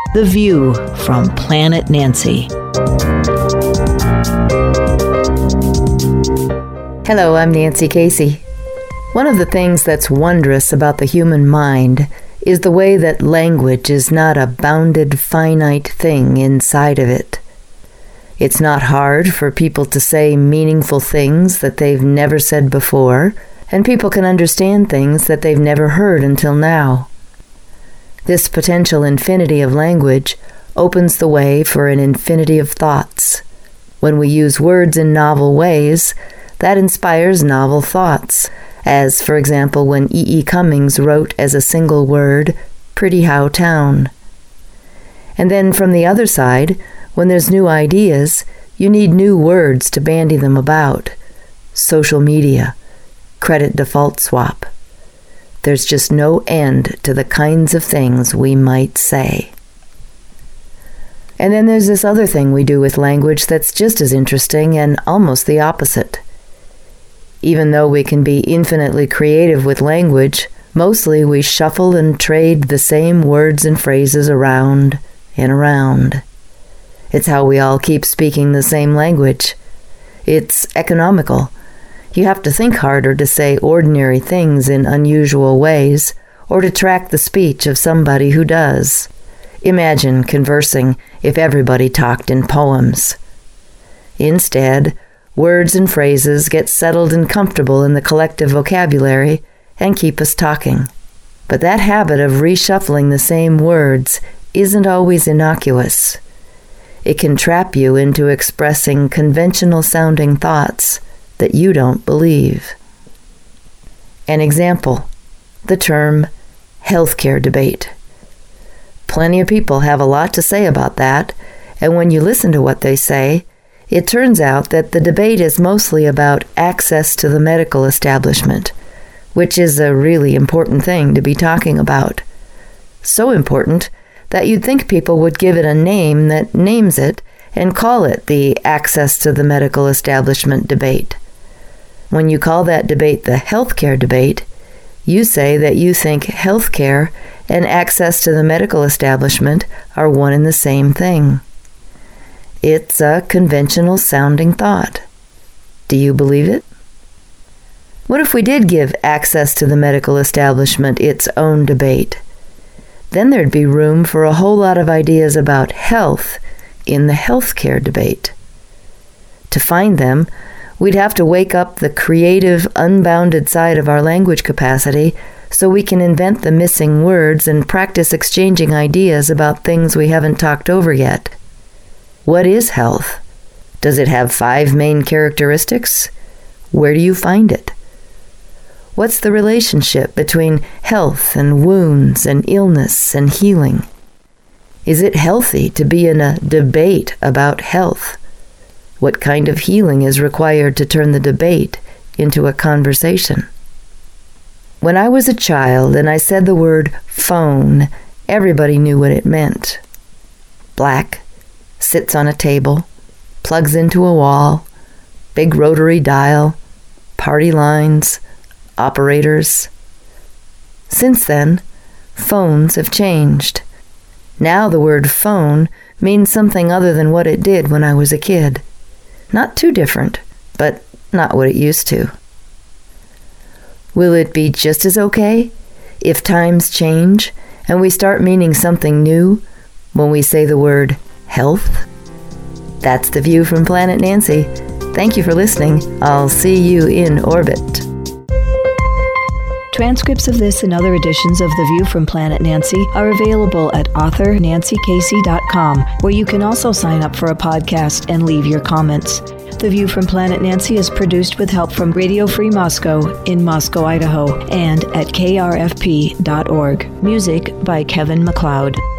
The View from Planet Nancy. Hello, I'm Nancy Casey. One of the things that's wondrous about the human mind is the way that language is not a bounded, finite thing inside of it. It's not hard for people to say meaningful things that they've never said before, and people can understand things that they've never heard until now. This potential infinity of language opens the way for an infinity of thoughts. When we use words in novel ways, that inspires novel thoughts, as, for example, when E. E. Cummings wrote as a single word, Pretty How Town. And then from the other side, when there's new ideas, you need new words to bandy them about. Social media, credit default swap. There's just no end to the kinds of things we might say. And then there's this other thing we do with language that's just as interesting and almost the opposite. Even though we can be infinitely creative with language, mostly we shuffle and trade the same words and phrases around and around. It's how we all keep speaking the same language. It's economical. You have to think harder to say ordinary things in unusual ways, or to track the speech of somebody who does. Imagine conversing if everybody talked in poems. Instead, words and phrases get settled and comfortable in the collective vocabulary and keep us talking. But that habit of reshuffling the same words isn't always innocuous. It can trap you into expressing conventional-sounding thoughts that you don't believe. An example, the term healthcare debate. Plenty of people have a lot to say about that, and when you listen to what they say, it turns out that the debate is mostly about access to the medical establishment, which is a really important thing to be talking about. So important that you'd think people would give it a name that names it and call it the access to the medical establishment debate. When you call that debate the healthcare debate, you say that you think healthcare and access to the medical establishment are one and the same thing. It's a conventional-sounding thought. Do you believe it? What if we did give access to the medical establishment its own debate? Then there'd be room for a whole lot of ideas about health in the healthcare debate. To find them, we'd have to wake up the creative, unbounded side of our language capacity so we can invent the missing words and practice exchanging ideas about things we haven't talked over yet. What is health? Does it have 5 main characteristics? Where do you find it? What's the relationship between health and wounds and illness and healing? Is it healthy to be in a debate about health? What kind of healing is required to turn the debate into a conversation? When I was a child and I said the word phone, everybody knew what it meant. Black, sits on a table, plugs into a wall, big rotary dial, party lines, operators. Since then, phones have changed. Now the word phone means something other than what it did when I was a kid. Not too different, but not what it used to. Will it be just as okay if times change and we start meaning something new when we say the word health? That's The View from Planet Nancy. Thank you for listening. I'll see you in orbit. Transcripts of this and other editions of The View from Planet Nancy are available at authornancykasey.com, where you can also sign up for a podcast and leave your comments. The View from Planet Nancy is produced with help from Radio Free Moscow in Moscow, Idaho, and at krfp.org. Music by Kevin MacLeod.